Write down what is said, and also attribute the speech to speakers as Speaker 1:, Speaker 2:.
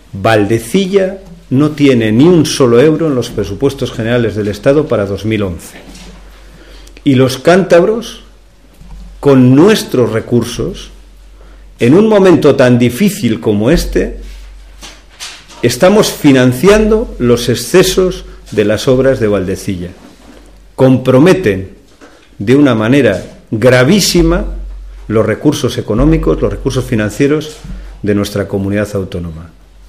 Speaker 1: Valdecilla no tiene ni un solo euro en los presupuestos generales del Estado para 2011. Y los cántabros, con nuestros recursos, en un momento tan difícil como este, estamos financiando los excesos de las obras de Valdecilla. Comprometen de una manera gravísima los recursos económicos, los recursos financieros de nuestra comunidad autónoma.